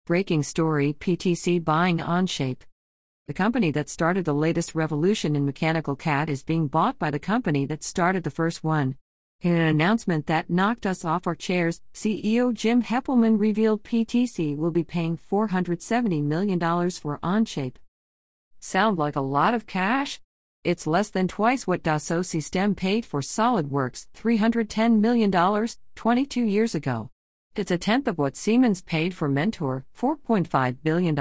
Breaking story: PTC buying Onshape. The company that started the latest revolution in mechanical CAD is being bought by the company that started the first one. In an announcement that knocked us off our chairs, CEO Jim Heppelmann revealed PTC will be paying $470 million for Onshape. Sound like a lot of cash? It's less than twice what Dassault Systèmes paid for SolidWorks, $310 million, 22 years ago. It's a tenth of what Siemens paid for Mentor, $4.5 billion.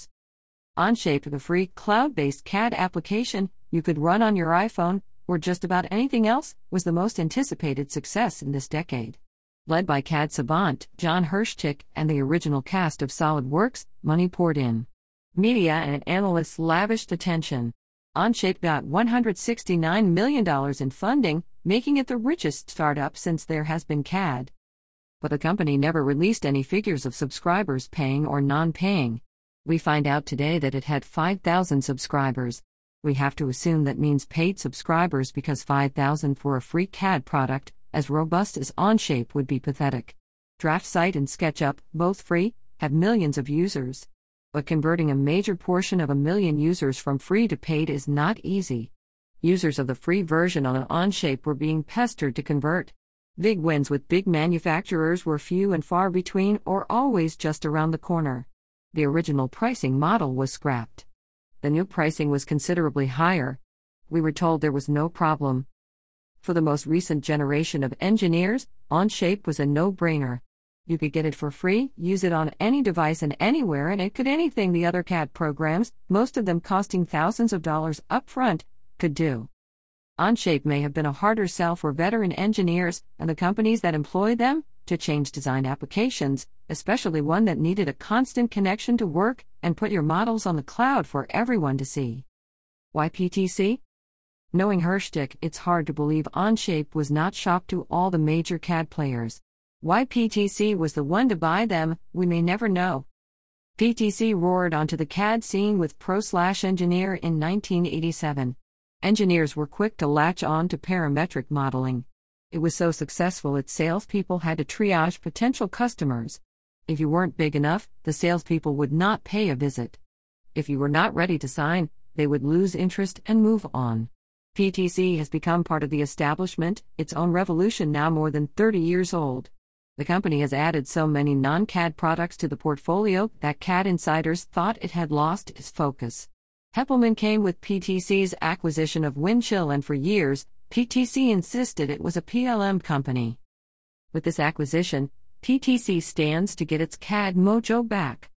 Onshape, the free cloud-based CAD application you could run on your iPhone, or just about anything else, was the most anticipated success in this decade. Led by CAD savant Jon Hirschtick and the original cast of SolidWorks, money poured in. Media and analysts lavished attention. Onshape got $169 million in funding, making it the richest startup since there has been CAD. But the company never released any figures of subscribers paying or non-paying. We find out today that it had 5,000 subscribers. We have to assume that means paid subscribers because 5,000 for a free CAD product, as robust as Onshape, would be pathetic. DraftSight and SketchUp, both free, have millions of users. But converting a major portion of 1 million users from free to paid is not easy. Users of the free version on Onshape were being pestered to convert. Big wins with big manufacturers were few and far between, or always just around the corner. The original pricing model was scrapped. The new pricing was considerably higher. We were told there was no problem. For the most recent generation of engineers, Onshape was a no-brainer. You could get it for free, use it on any device and anywhere, and it could anything the other CAD programs, most of them costing thousands of dollars upfront, could do. Onshape may have been a harder sell for veteran engineers and the companies that employ them to change design applications, especially one that needed a constant connection to work and put your models on the cloud for everyone to see. Why PTC? Knowing Hirschtick, it's hard to believe Onshape was not shopped to all the major CAD players. Why PTC was the one to buy them, we may never know. PTC roared onto the CAD scene with Pro/Engineer in 1987. Engineers were quick to latch on to parametric modeling. It was so successful its salespeople had to triage potential customers. If you weren't big enough, the salespeople would not pay a visit. If you were not ready to sign, they would lose interest and move on. PTC has become part of the establishment, its own revolution now more than 30 years old. The company has added so many non-CAD products to the portfolio that CAD insiders thought it had lost its focus. Heppelmann came with PTC's acquisition of Windchill, and for years, PTC insisted it was a PLM company. With this acquisition, PTC stands to get its CAD mojo back.